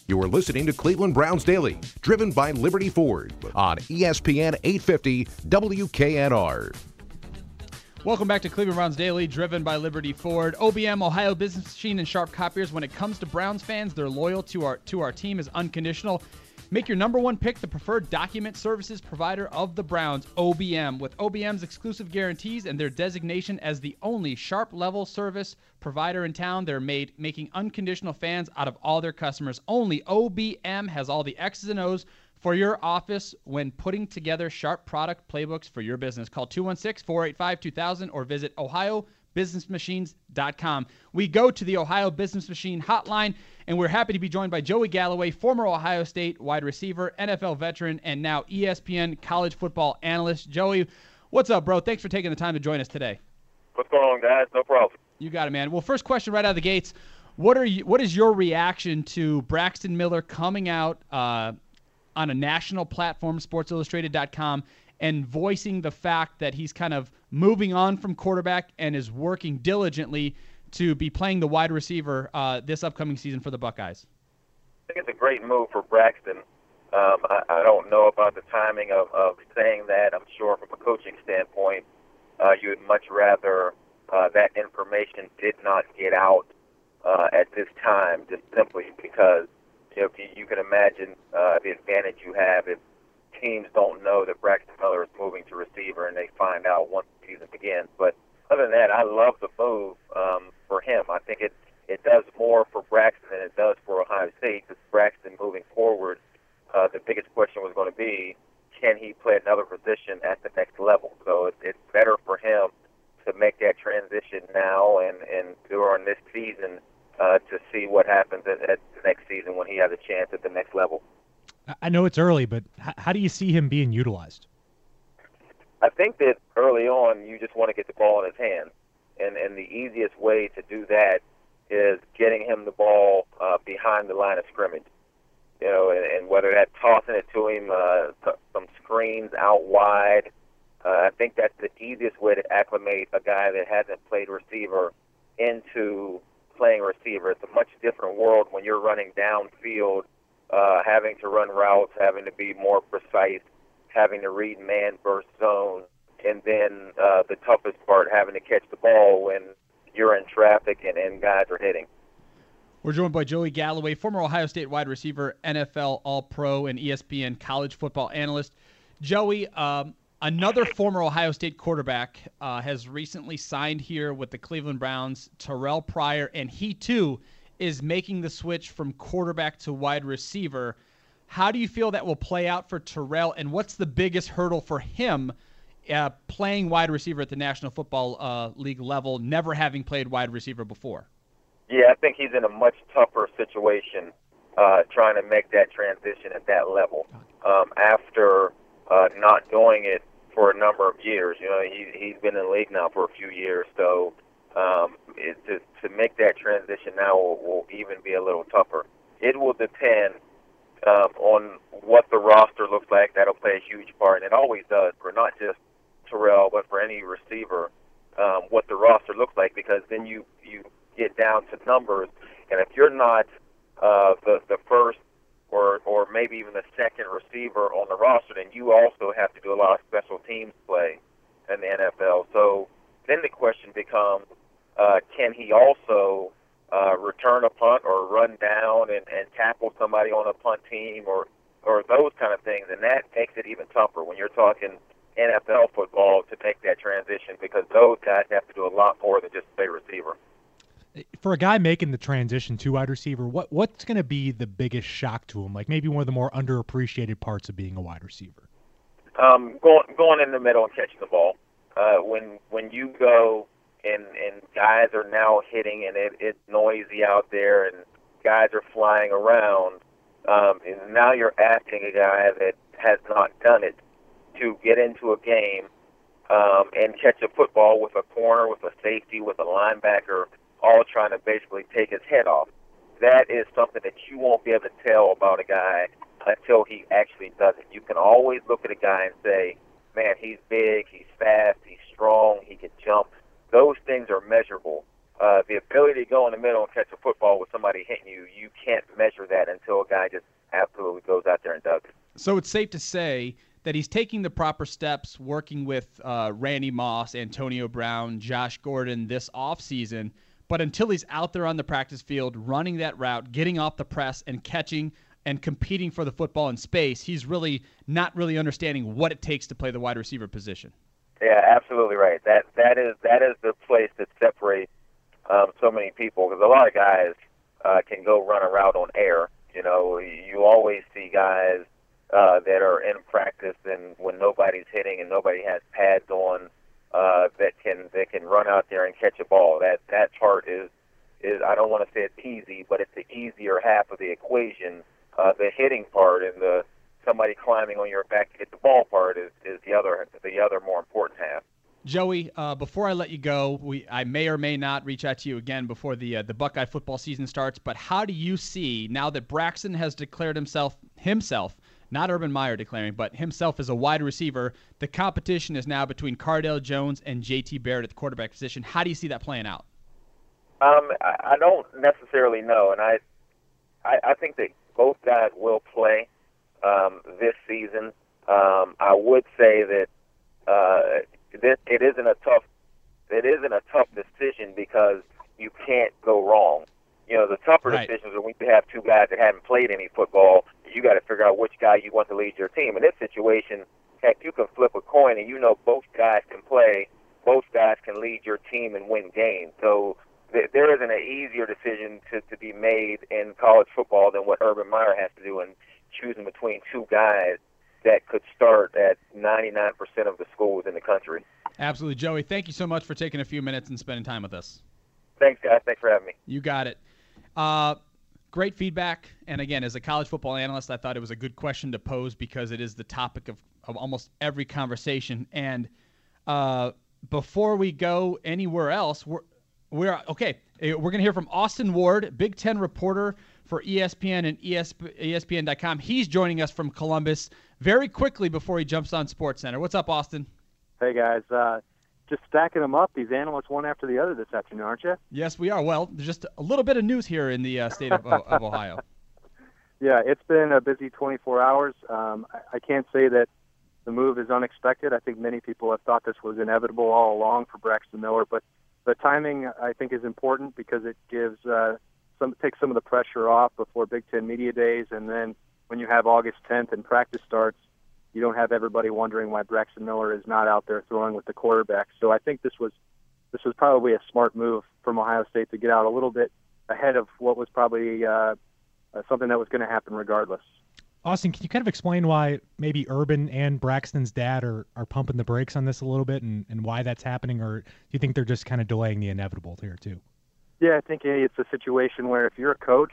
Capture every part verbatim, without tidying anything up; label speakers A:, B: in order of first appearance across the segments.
A: You are listening to Cleveland Browns Daily, driven by Liberty Ford on E S P N eight fifty W K N R.
B: Welcome back to Cleveland Browns Daily, driven by Liberty Ford. O B M, Ohio Business Machine, and Sharp Copiers. When it comes to Browns fans, their loyal to our to our team is unconditional. Make your number one pick the preferred document services provider of the Browns, O B M. With O B M's exclusive guarantees and their designation as the only Sharp-level service provider in town, they're made making unconditional fans out of all their customers. Only O B M has all the X's and O's for your office when putting together Sharp product playbooks for your business. Call two one six, four eight five, two thousand or visit ohio business machines dot com. We go to the Ohio Business Machine hotline, and we're happy to be joined by Joey Galloway, former Ohio State wide receiver, N F L veteran, and now E S P N college football analyst. Joey, what's up, bro? Thanks for taking the time to join us today.
C: What's going on, guys? No problem.
B: You got it, man. Well, first question right out of the gates. What are you? What is your reaction to Braxton Miller coming out uh, on a national platform, sports illustrated dot com, and voicing the fact that he's kind of moving on from quarterback and is working diligently to be playing the wide receiver uh, this upcoming season for the Buckeyes?
C: I think it's a great move for Braxton. Um, I, I don't know about the timing of, of saying that. I'm sure from a coaching standpoint, uh, you would much rather uh, that information did not get out uh, at this time, just simply because you know, you, you can imagine uh, the advantage you have if teams don't know that Braxton Miller is moving to receiver and they find out once the season begins. But other than that, I love the move um, for him. I think it it does more for Braxton than it does for Ohio State, because Braxton moving forward, uh, the biggest question was going to be, can he play another position at the next level? So it, it's better for him to make that transition now and, and during this season uh, to see what happens at, at the next season when he has a chance at the next level.
D: I know it's early, but how do you see him being utilized?
C: I think that early on you just want to get the ball in his hands, and, and the easiest way to do that is getting him the ball uh, behind the line of scrimmage. You know, and, and whether that's tossing it to him, uh, some screens out wide, uh, I think that's the easiest way to acclimate a guy that hasn't played receiver into playing receiver. It's a much different world when you're running downfield, uh, having to run routes, having to be more precise, having to read man versus zone, and then uh, the toughest part, having to catch the ball when you're in traffic and, and guys are hitting.
B: We're joined by Joey Galloway, former Ohio State wide receiver, N F L All-Pro, and E S P N college football analyst. Joey, um, another former Ohio State quarterback uh, has recently signed here with the Cleveland Browns, Terrell Pryor, and he too is making the switch from quarterback to wide receiver. How do you feel that will play out for Terrell, and what's the biggest hurdle for him uh, playing wide receiver at the National Football uh, League level, never having played wide receiver before?
C: Yeah, I think he's in a much tougher situation uh, trying to make that transition at that level um, after uh, not doing it for a number of years. You know, he, he's been in the league now for a few years, so um, it, to, to make that transition now will, will even be a little tougher. It will depend um, on what the roster looks like. That'll play a huge part, and it always does for not just Terrell, but for any receiver, um, what the roster looks like, because then you, you get down to numbers, and if you're not uh, the, the first or, or maybe even the second receiver on the roster, then you also have to do a lot of special teams play in the N F L. So then the question becomes, uh, can he also uh, return a punt or run down and, and tackle somebody on a punt team or, or those kind of things, and that makes it even tougher when you're talking N F L football to make that transition, because those guys have to do a lot more than just play receiver.
D: For a guy making the transition to wide receiver, what what's going to be the biggest shock to him? Like maybe one of the more underappreciated parts of being a wide receiver.
C: Um, going going in the middle and catching the ball. Uh, when when you go and and guys are now hitting and it, it's noisy out there and guys are flying around, um, and now you're asking a guy that has not done it to get into a game um, and catch a football with a corner, with a safety, with a linebacker, all trying to basically take his head off. That is something that you won't be able to tell about a guy until he actually does it. You can always look at a guy and say, man, he's big, he's fast, he's strong, he can jump. Those things are measurable. uh, the ability to go in the middle and catch a football with somebody hitting you, you can't measure that until a guy just absolutely goes out there and does it.
B: So it's safe to say that he's taking the proper steps, working with uh, Randy Moss, Antonio Brown, Josh Gordon this offseason, but until he's out there on the practice field running that route, getting off the press and catching and competing for the football in space, he's really not really understanding what it takes to play the wide receiver position.
C: Yeah, absolutely right. That that is that is the place that separates um, so many people, because a lot of guys uh, can go run a route on air. You know, you always see guys uh, that are in practice and when nobody's hitting and nobody has pads on uh, that can that can run out there and catch a ball. That that part is is I don't want to say it's easy, but it's the easier half of the equation. Uh, the hitting part and the somebody climbing on your back to get the ball part is, is the other the other more important half.
B: Joey, uh, before I let you go, we I may or may not reach out to you again before the uh, the Buckeye football season starts. But how do you see, now that Braxton has declared himself himself, not Urban Meyer declaring, but himself as a wide receiver, the competition is now between Cardale Jones and J T Barrett at the quarterback position. How do you see that playing out?
C: Um, I, I don't necessarily know, and I I, I think that both guys will play um, this season. Um, I would say that uh, this, it isn't a tough it isn't a tough decision because you can't go wrong. You know, the tougher
B: right.
C: decisions are when you have two guys that haven't played any football. You got to figure out which guy you want to lead your team. In this situation, heck, you can flip a coin and you know both guys can play. Both guys can lead your team and win games. So there isn't an easier decision to, to be made in college football than what Urban Meyer has to do in choosing between two guys that could start at ninety-nine percent of the schools in the country.
B: Absolutely. Joey, thank you so much for taking a few minutes and spending time with us.
C: Thanks, guys. Thanks for having me.
B: You got it. Uh, great feedback. And again, as a college football analyst, I thought it was a good question to pose because it is the topic of, of almost every conversation. And uh, before we go anywhere else, we're We're okay. We're going to hear from Austin Ward, Big Ten reporter for E S P N and E S P N dot com. He's joining us from Columbus very quickly before he jumps on SportsCenter. What's up, Austin?
E: Hey, guys. Uh, just stacking them up, these analysts one after the other this afternoon, aren't you?
B: Yes, we are. Well, there's just a little bit of news here in the uh, state of, of Ohio.
E: Yeah, it's been a busy twenty-four hours. Um, I, I can't say that the move is unexpected. I think many people have thought this was inevitable all along for Braxton Miller, but the timing, I think, is important because it gives uh, some takes some of the pressure off before Big Ten Media Days, and then when you have August tenth and practice starts, you don't have everybody wondering why Braxton Miller is not out there throwing with the quarterback. So I think this was this was probably a smart move from Ohio State to get out a little bit ahead of what was probably uh, something that was going to happen regardless.
D: Austin, can you kind of explain why maybe Urban and Braxton's dad are, are pumping the brakes on this a little bit and, and why that's happening? Or do you think they're just kind of delaying the inevitable here too?
E: Yeah, I think it's a situation where if you're a coach,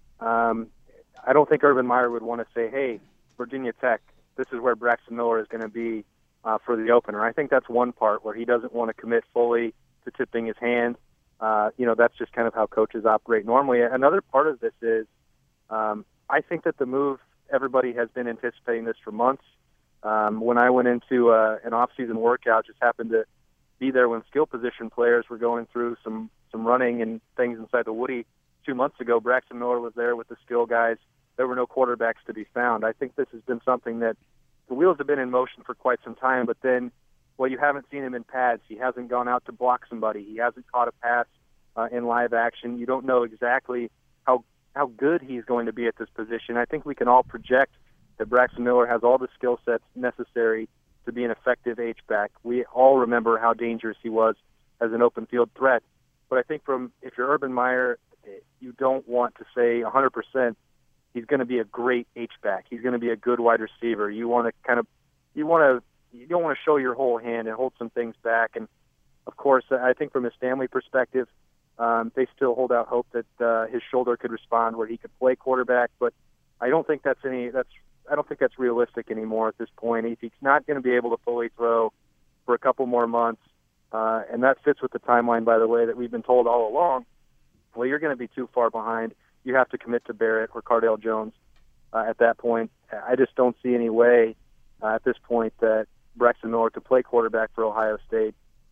E: um, I don't think Urban Meyer would want to say, hey, Virginia Tech, this is where Braxton Miller is going to be uh, for the opener. I think that's one part where he doesn't want to commit fully to tipping his hand. Uh, you know, that's just kind of how coaches operate normally. Another part of this is um, I think that the move, everybody has been anticipating this for months. Um, when I went into uh, an off-season workout, just happened to be there when skill position players were going through some, some running and things inside the Woody two months ago. Braxton Miller was there with the skill guys. There were no quarterbacks to be found. I think this has been something that the wheels have been in motion for quite some time, but then, well, you haven't seen him in pads. He hasn't gone out to block somebody. He hasn't caught a pass uh, in live action. You don't know exactly how how good he's going to be at this position. I think we can all project that Braxton Miller has all the skill sets necessary to be an effective H-back. We all remember how dangerous he was as an open field threat. But I think from if you're Urban Meyer, you don't want to say one hundred percent he's going to be a great H-back. He's going to be a good wide receiver. You want to kind of you want to you don't want to show your whole hand and hold some things back. And of course, I think from his family perspective, Um, they still hold out hope that uh, his shoulder could respond where he could play quarterback, but I don't think that's any. That's I don't think that's realistic anymore at this point. If he's not going to be able to fully throw for a couple more months, uh, and that fits with the timeline, by the way, that we've been told all along. Well, you're going to be too far behind. You have to commit to Barrett or Cardale Jones uh, at that point. I just don't see any way uh, at this point that Braxton Miller could play quarterback for Ohio State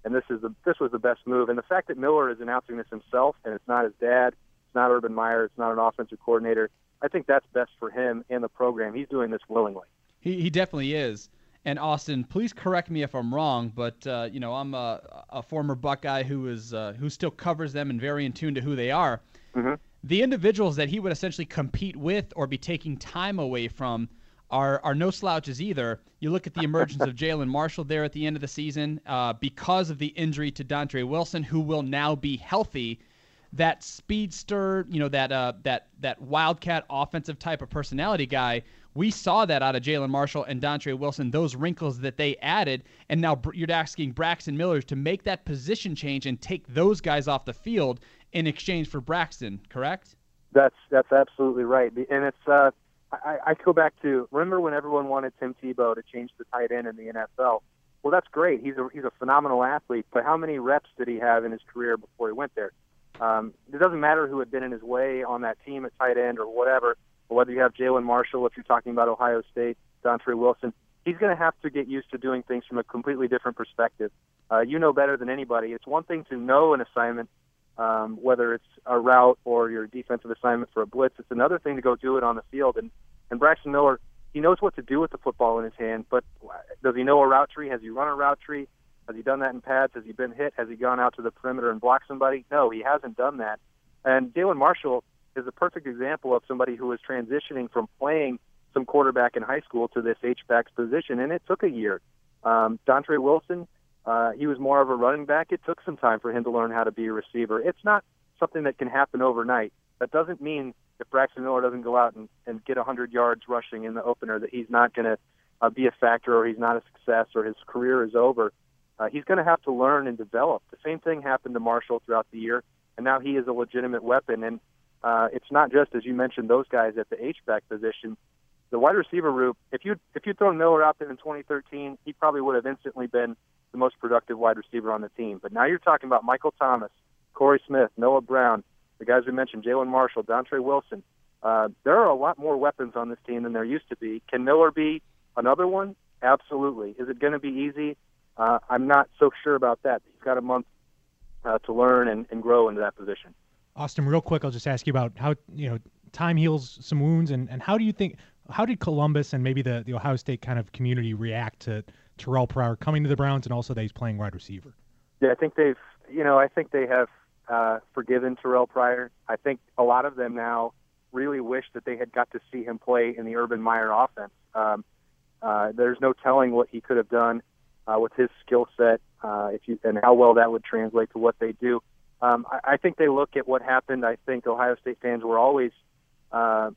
E: and this is the this was the best move. And the fact that Miller is announcing this himself, and it's not his dad, it's not Urban Meyer, it's not an offensive coordinator, I think that's best for him and the program. He's doing this willingly.
B: He he definitely is. And Austin, please correct me if I'm wrong, but uh, you know I'm a, a former Buckeye who is uh, who still covers them and very in tune to who they are.
E: Mm-hmm.
B: The individuals that he would essentially compete with or be taking time away from are are no slouches either. You look at the emergence of Jalen Marshall there at the end of the season uh, because of the injury to Dontre Wilson, who will now be healthy. That speedster, you know, that uh, that that wildcat offensive type of personality guy. We saw that out of Jalen Marshall and Dontre Wilson, those wrinkles that they added, and now you're asking Braxton Miller to make that position change and take those guys off the field in exchange for Braxton, correct?
E: That's that's absolutely right. And it's uh, I, I go back to, remember when everyone wanted Tim Tebow to change the tight end in the N F L? Well, that's great. He's a he's a phenomenal athlete, but how many reps did he have in his career before he went there? Um, it doesn't matter who had been in his way on that team at tight end or whatever, or whether you have Jalen Marshall, if you're talking about Ohio State, Dontre Wilson. He's going to have to get used to doing things from a completely different perspective. Uh, you know better than anybody. It's one thing to know an assignment, um, whether it's a route or your defensive assignment for a blitz. It's another thing to go do it on the field. And, and Braxton Miller, he knows what to do with the football in his hand, but does he know a route tree? Has he run a route tree? Has he done that in pads? Has he been hit? Has he gone out to the perimeter and blocked somebody? No, he hasn't done that. And Jalen Marshall is a perfect example of somebody who is transitioning from playing some quarterback in high school to this H-back position, and it took a year. Um, Dontre Wilson, uh, he was more of a running back. It took some time for him to learn how to be a receiver. It's not something that can happen overnight. That doesn't mean if Braxton Miller doesn't go out and, and get one hundred yards rushing in the opener that he's not going to uh, be a factor or he's not a success or his career is over. Uh, he's going to have to learn and develop. The same thing happened to Marshall throughout the year, and now he is a legitimate weapon. And uh, it's not just, as you mentioned, those guys at the H-back position. The wide receiver group, if you if you'd thrown Miller out there in twenty thirteen, he probably would have instantly been the most productive wide receiver on the team. But now you're talking about Michael Thomas, Corey Smith, Noah Brown, the guys we mentioned, Jalen Marshall, Dontre Wilson. Uh, there are a lot more weapons on this team than there used to be. Can Miller be another one? Absolutely. Is it going to be easy? Uh, I'm not so sure about that. He's got a month uh, to learn and, and grow into that position.
D: Austin, real quick, I'll just ask you about how, you know, time heals some wounds, and, and how do you think, how did Columbus and maybe the, the Ohio State kind of community react to Terrell Pryor coming to the Browns and also that he's playing wide receiver?
E: Yeah, I think they've, you know, I think they have uh, forgiven Terrell Pryor. I think a lot of them now really wish that they had got to see him play in the Urban Meyer offense. Um, uh, there's no telling what he could have done Uh, with his skill set, uh, if you and how well that would translate to what they do. Um, I, I think they look at what happened. I think Ohio State fans were always uh,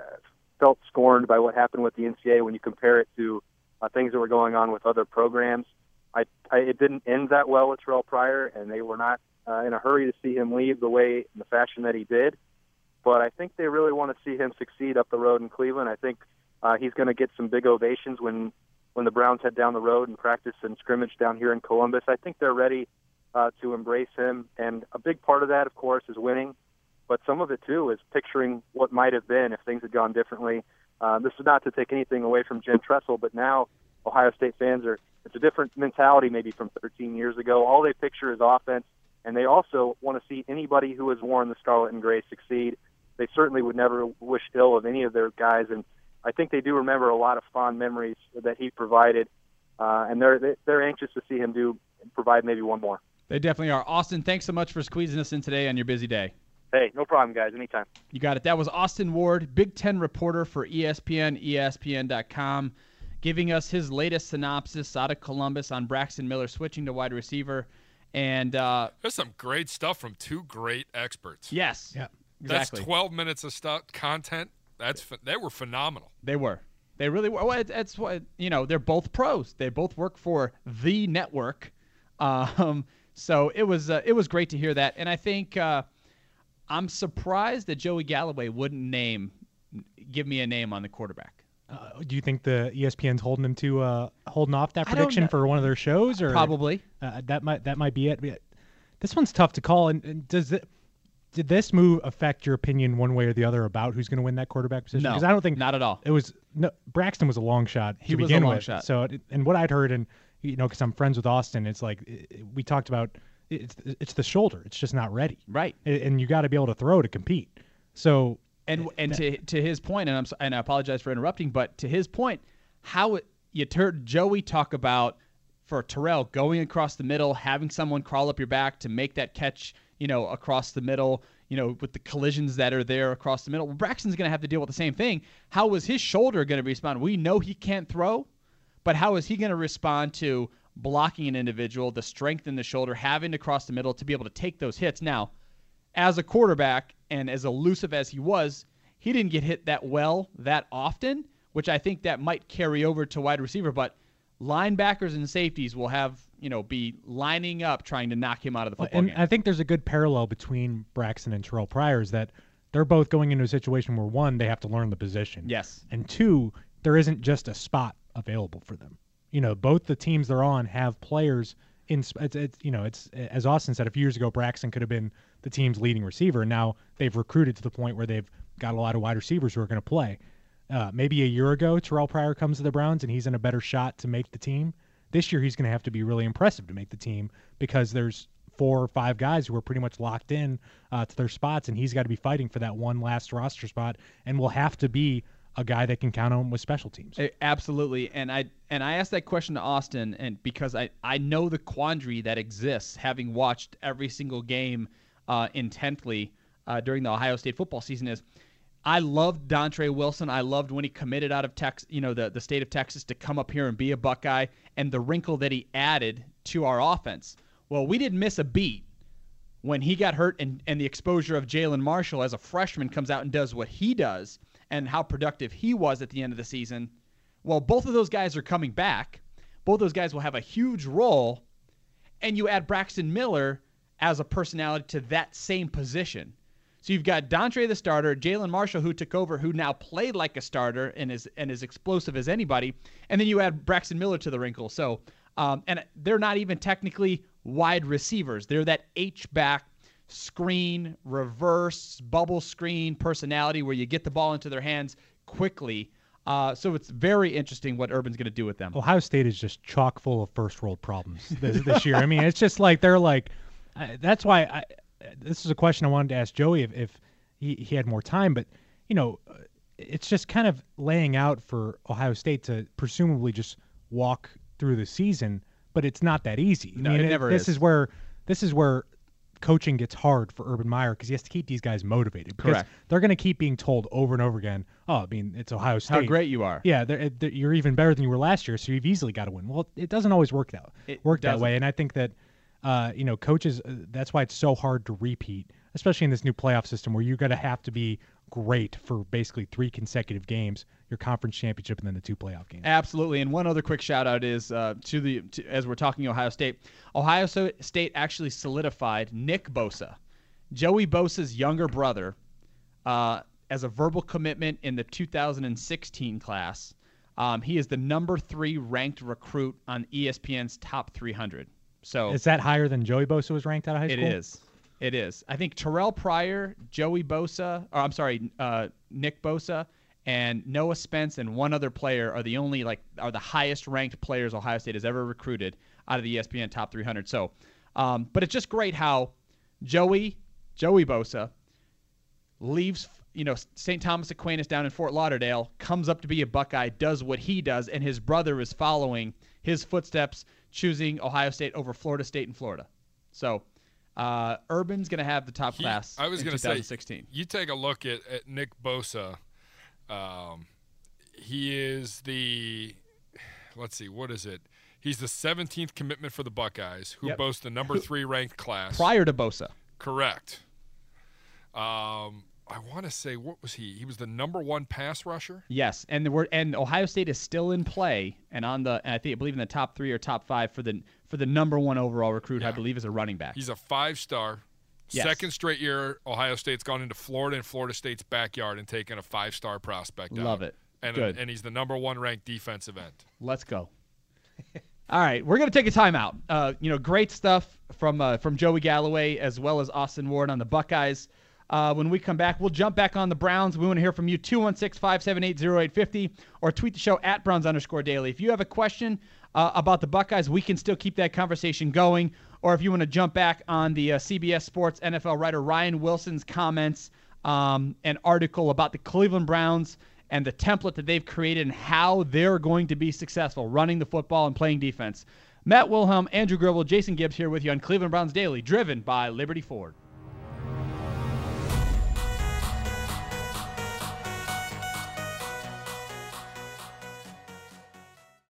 E: felt scorned by what happened with the N C A A when you compare it to uh, things that were going on with other programs. I, I, it didn't end that well with Terrell Pryor, and they were not uh, in a hurry to see him leave the way, in the fashion that he did. But I think they really want to see him succeed up the road in Cleveland. I think uh, he's going to get some big ovations when when the Browns head down the road and practice and scrimmage down here in Columbus. I think they're ready uh, to embrace him. And a big part of that, of course, is winning. But some of it, too, is picturing what might have been if things had gone differently. Uh, this is not to take anything away from Jim Tressel, but now Ohio State fans are, it's a different mentality maybe from thirteen years ago. All they picture is offense, and they also want to see anybody who has worn the scarlet and gray succeed. They certainly would never wish ill of any of their guys, and I think they do remember a lot of fond memories that he provided, uh, and they're they're anxious to see him do provide maybe one more.
B: They definitely are. Austin, thanks so much for squeezing us in today on your busy day.
E: Hey, no problem, guys. Anytime.
B: You got it. That was Austin Ward, Big Ten reporter for E S P N, E S P N dot com, giving us his latest synopsis out of Columbus on Braxton Miller switching to wide receiver. And uh,
F: there's some great stuff from two great experts.
B: Yes.
D: Yeah.
B: Exactly.
F: That's twelve minutes of stuff, content. That's they were phenomenal.
B: They were. They really were. Well, it's what, you know, they're both pros. They both work for the network. Um, so it was uh, it was great to hear that. And I think uh, I'm surprised that Joey Galloway wouldn't name, give me a name on the quarterback.
D: Uh, do you think the E S P N's holding him to uh, holding off that prediction for one of their shows, or
B: probably
D: uh, that might that might be it? This one's tough to call. And, and does it? Did this move affect your opinion one way or the other about who's going to win that quarterback position?
B: No,
D: because I don't think
B: not at all.
D: It was no Braxton was a long shot
B: he
D: to
B: was
D: begin
B: a long
D: with.
B: shot.
D: So, and what I'd heard, and you know, because I'm friends with Austin. It's like it, we talked about. It's it's the shoulder. It's just not ready.
B: Right.
D: And you got to be able to throw to compete. So
B: and and to to his point, and I'm so- and I apologize for interrupting, but to his point, how it, you heard Joey talk about for Terrell going across the middle, having someone crawl up your back to make that catch, you know, across the middle, you know, with the collisions that are there across the middle. Well, Braxton's going to have to deal with the same thing. How was his shoulder going to respond? We know he can't throw, but how is he going to respond to blocking an individual, the strength in the shoulder, having to cross the middle to be able to take those hits? Now, as a quarterback and as elusive as he was, he didn't get hit that well that often, which I think that might carry over to wide receiver, but linebackers and safeties will have, you know, be lining up trying to knock him out of the football
D: and
B: game.
D: I think there's a good parallel between Braxton and Terrell Pryor is that they're both going into a situation where, one, they have to learn the position.
B: Yes.
D: And two, there isn't just a spot available for them. You know, both the teams they're on have players in it's, it's you know, it's as Austin said a few years ago, Braxton could have been the team's leading receiver. Now they've recruited to the point where they've got a lot of wide receivers who are going to play. Uh, maybe a year ago, Terrell Pryor comes to the Browns and he's in a better shot to make the team. This year, he's going to have to be really impressive to make the team because there's four or five guys who are pretty much locked in uh, to their spots, and he's got to be fighting for that one last roster spot and will have to be a guy that can count on with special teams.
B: Absolutely. And I and I asked that question to Austin and because I, I know the quandary that exists having watched every single game uh, intently uh, during the Ohio State football season is I loved Dontre Wilson. I loved when he committed out of Texas, you know, the, the state of Texas to come up here and be a Buckeye and the wrinkle that he added to our offense. Well, we didn't miss a beat when he got hurt and, and the exposure of Jalen Marshall as a freshman comes out and does what he does and how productive he was at the end of the season. Well, both of those guys are coming back. Both those guys will have a huge role, and you add Braxton Miller as a personality to that same position. So you've got Dontre the starter, Jalen Marshall who took over, who now played like a starter and is and is explosive as anybody, and then you add Braxton Miller to the wrinkle. So, um, and they're not even technically wide receivers. They're that H-back screen, reverse, bubble screen personality where you get the ball into their hands quickly. Uh, so it's very interesting what Urban's going to do with them.
D: Ohio State is just chock full of first world problems this, this year. I mean, it's just like they're like uh, – that's why I – this is a question I wanted to ask Joey if, if he, he had more time, but, you know, it's just kind of laying out for Ohio State to presumably just walk through the season, but it's not that easy.
B: No,
D: I mean,
B: it never
D: this
B: is.
D: is where this is where coaching gets hard for Urban Meyer because he has to keep these guys motivated. Because
B: Correct.
D: They're going to keep being told over and over again, oh, I mean, it's Ohio State.
B: How great you are.
D: Yeah, they're, they're, you're even better than you were last year, so you've easily got to win. Well, it doesn't always work that
B: It
D: work that
B: doesn't.
D: way, and I think that uh, you know, coaches. Uh, that's why it's so hard to repeat, especially in this new playoff system where you're going to have to be great for basically three consecutive games, your conference championship, and then the two playoff games.
B: Absolutely. And one other quick shout out is uh, to the to, as we're talking Ohio State. Ohio State actually solidified Nick Bosa, Joey Bosa's younger brother, uh, as a verbal commitment in the two thousand sixteen class. Um, he is the number three ranked recruit on E S P N's top three hundred. So
D: Is that higher than Joey Bosa was ranked out of high
B: it
D: school?
B: is. It is. I think Terrell Pryor, Joey Bosa, or I'm sorry, uh, Nick Bosa, and Noah Spence and one other player are the only like are the highest ranked players Ohio State has ever recruited out of the E S P N top three hundred. So, um, but it's just great how Joey Joey Bosa leaves, you know, Saint Thomas Aquinas down in Fort Lauderdale, comes up to be a Buckeye, does what he does, and his brother is following his footsteps, choosing Ohio State over Florida State and Florida. So. Uh, Urban's going to have the top
F: He-
B: class
F: I was
B: in
F: gonna
B: twenty
F: say,
B: sixteen.
F: you take a look at, at Nick Bosa. Um, he is the, let's see, what is it? He's the seventeenth commitment for the Buckeyes, who
B: Yep.
F: boast the number three ranked class.
B: Prior to Bosa.
F: Correct. Um, I want to say, what was he? He was the number one pass rusher.
B: Yes, and the word and Ohio State is still in play and on the and I think I believe in the top three or top five for the for the number one overall recruit. I
F: Yeah.
B: believe is a running back.
F: He's a five-star.
B: Yes.
F: Second straight year, Ohio State's gone into Florida and Florida State's backyard and taken a five-star prospect out.
B: Love it.
F: And,
B: Good.
F: and he's the number one ranked defensive end.
B: Let's go. All right, we're gonna take a timeout. Uh, you know, great stuff from uh, from Joey Galloway as well as Austin Ward on the Buckeyes. Uh, when we come back, we'll jump back on the Browns. We want to hear from you, two one six, five seven eight, zero eight five zero, or tweet the show at Browns underscore daily. If you have a question uh, about the Buckeyes, we can still keep that conversation going. Or if you want to jump back on the uh, C B S Sports N F L writer Ryan Wilson's comments, um, an article about the Cleveland Browns and the template that they've created and how they're going to be successful running the football and playing defense. Matt Wilhelm, Andrew Gribble, Jason Gibbs here with you on Cleveland Browns Daily, driven by Liberty Ford.